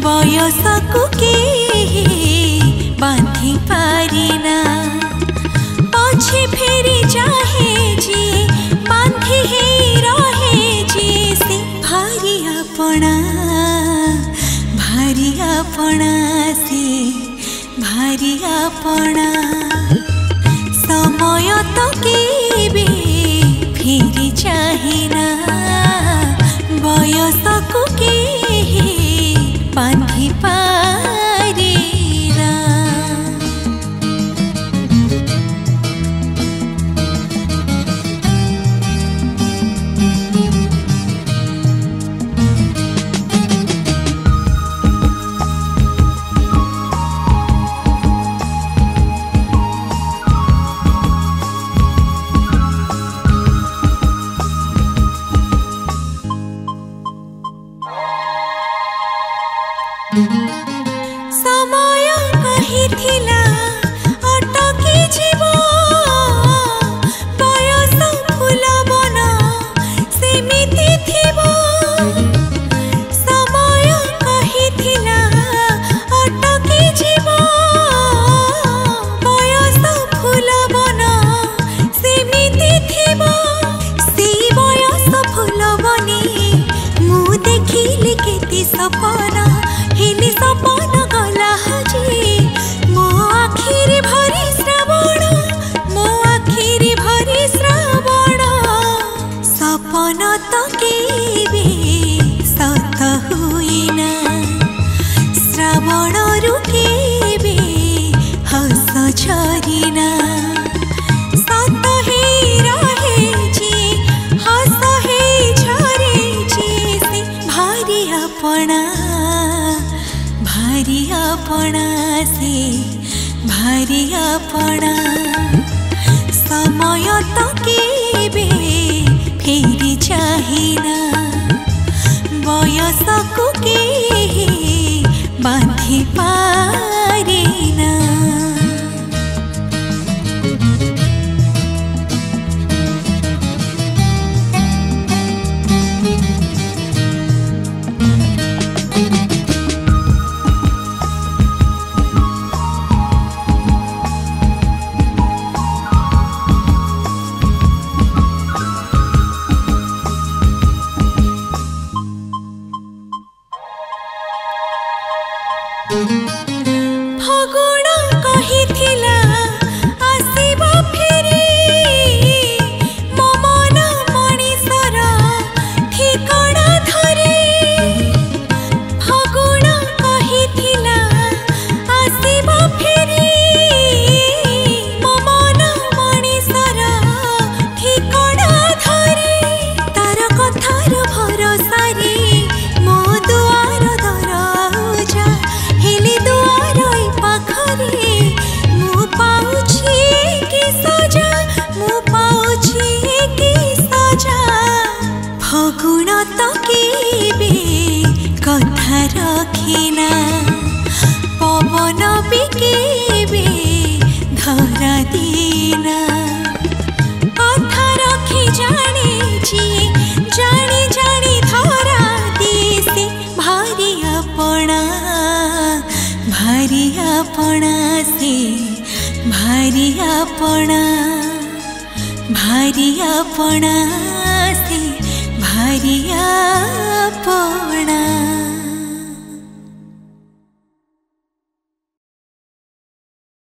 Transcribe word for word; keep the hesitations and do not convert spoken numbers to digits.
बयस को के बांधी पारिना पछे फेरी जाहे जी बांधी हे रहे जी से भारी अपना भारी अपना से भारी अपना समय तो केबे फेरी चाहेना बयस को के बांधी पारिना समय कहिथिला अटकी जीव बयस फूल बन सेमिति थिब समय कहिथिला अटकी जीव बयस फूल बन सेमिति थिब से बयस फूल बनी मु देखिली केति सपना हेली सपन गला हजी मो आखिरी भरी श्रावण मो आखिरी भरी श्रावण सपन तो केबे सत हुईना श्रावण रु केबे हस झरीना सत हे रहे जी हस हे झरे जी से भारी अपना भारी अपना से भारी अपना समय तो केबे फेरी चाहेना बयस को के बांधी पारेना फगुण कहिथिला आसीब फेरी मो मन मणिसर ठिकଣା धरी फगुण कहिथिला आसीब फेरी मो मन मणिसर ठिकଣା धरी तार कथार भरोसारी मो दुआर दरजा हेली दुआर पाखरे मु पाउछि कि सजा मु पाउछि कि सजा फगुण तो केबे कथा रखिना पवन भी केबे धरा दीना कथा रखी जाने जी जानी जानी धरा दिसे भारी अपना भारी अपना से भारी अपना भारी अपना